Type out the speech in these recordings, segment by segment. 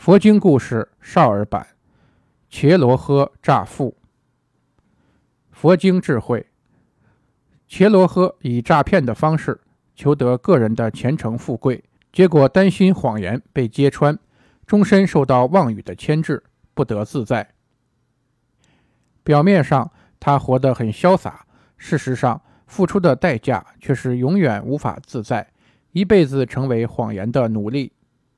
佛经故事少儿版，伽罗诃诈富。佛经智慧，伽罗诃以诈骗的方式求得个人的前程富贵，结果担心谎言被揭穿，终身受到妄语的牵制，不得自在。表面上他活得很潇洒，事实上付出的代价却是永远无法自在，一辈子成为谎言的奴隶。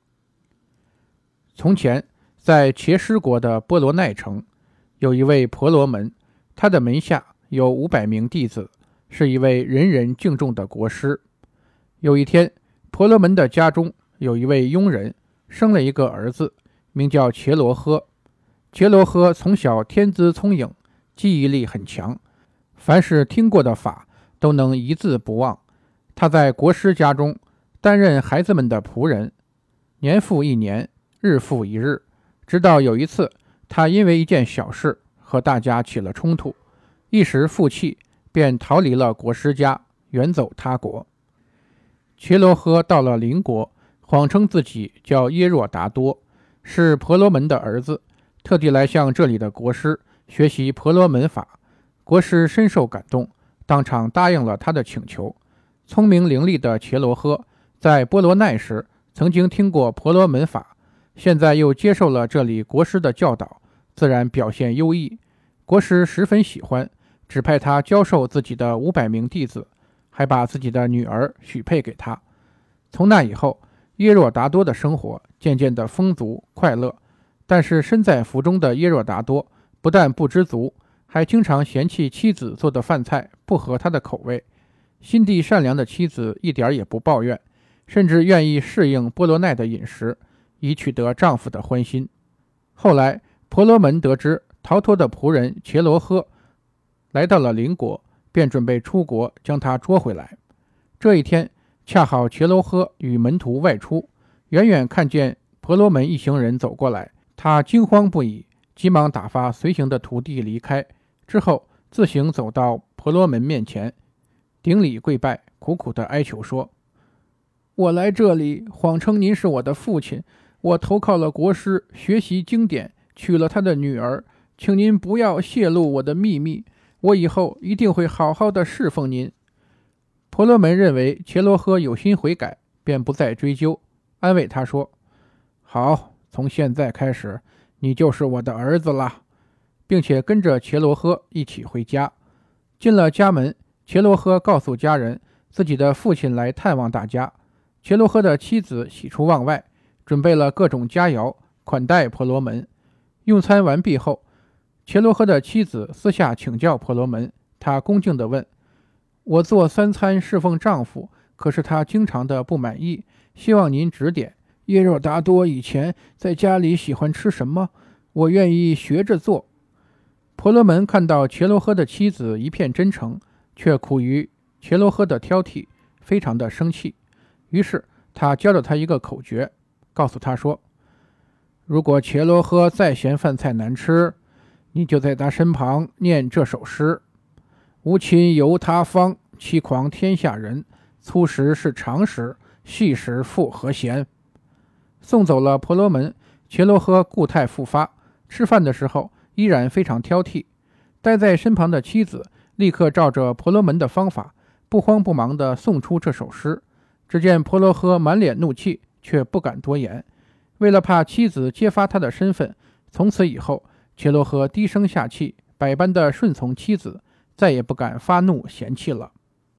从前，在茄师国的波罗奈城，有一位婆罗门，他的门下有500名弟子，是一位人人敬重的国师。有一天，婆罗门的家中有一位佣人，生了一个儿子，名叫伽罗诃。伽罗诃从小天资聪颖，记忆力很强，凡是听过的法都能一字不忘。他在国师家中担任孩子们的仆人，年复一年，日复一日，直到有一次，他因为一件小事和大家起了冲突，一时负气，便逃离了国师家，远走他国。伽罗诃到了邻国，谎称自己叫耶若达多，是婆罗门的儿子，特地来向这里的国师学习婆罗门法。国师深受感动，当场答应了他的请求。聪明伶俐的伽罗诃在波罗奈时曾经听过婆罗门法，现在又接受了这里国师的教导，自然表现优异。国师十分喜欢，指派他教授自己的500名弟子，还把自己的女儿许配给他。从那以后，耶若达多的生活渐渐的丰足快乐，但是身在福中的耶若达多不但不知足，还经常嫌弃妻子做的饭菜不合他的口味。心地善良的妻子一点也不抱怨，甚至愿意适应波罗奈的饮食，以取得丈夫的欢心。后来婆罗门得知逃脱的仆人伽罗诃来到了邻国，便准备出国将他捉回来。这一天，恰好伽罗诃与门徒外出，远远看见婆罗门一行人走过来，他惊慌不已，急忙打发随行的徒弟离开，之后自行走到婆罗门面前，顶礼跪拜，苦苦地哀求说：我来这里谎称您是我的父亲，我投靠了国师，学习经典，娶了他的女儿，请您不要泄露我的秘密，我以后一定会好好的侍奉您。婆罗门认为伽罗诃有心悔改，便不再追究，安慰他说：好，从现在开始，你就是我的儿子了，并且跟着伽罗诃一起回家。进了家门，伽罗诃告诉家人，自己的父亲来探望大家。伽罗诃的妻子喜出望外，准备了各种佳肴款待婆罗门。用餐完毕后，伽罗诃的妻子私下请教婆罗门，他恭敬地问：我做3餐侍奉丈夫，可是他经常的不满意，希望您指点。耶若达多以前在家里喜欢吃什么，我愿意学着做。婆罗门看到伽罗诃的妻子一片真诚，却苦于伽罗诃的挑剔，非常的生气。于是他教了他一个口诀，告诉他说：如果伽罗诃再嫌饭菜难吃，你就在他身旁念这首诗：无亲由他方，欺诳天下人，粗食是常食，细食复何嫌。送走了婆罗门，伽罗诃故态复发，吃饭的时候依然非常挑剔。待在身旁的妻子立刻照着婆罗门的方法，不慌不忙地诵出这首诗。只见婆罗诃满脸怒气，却不敢多言。为了怕妻子揭发他的身份，从此以后伽罗诃低声下气，百般的顺从妻子，再也不敢发怒嫌弃了。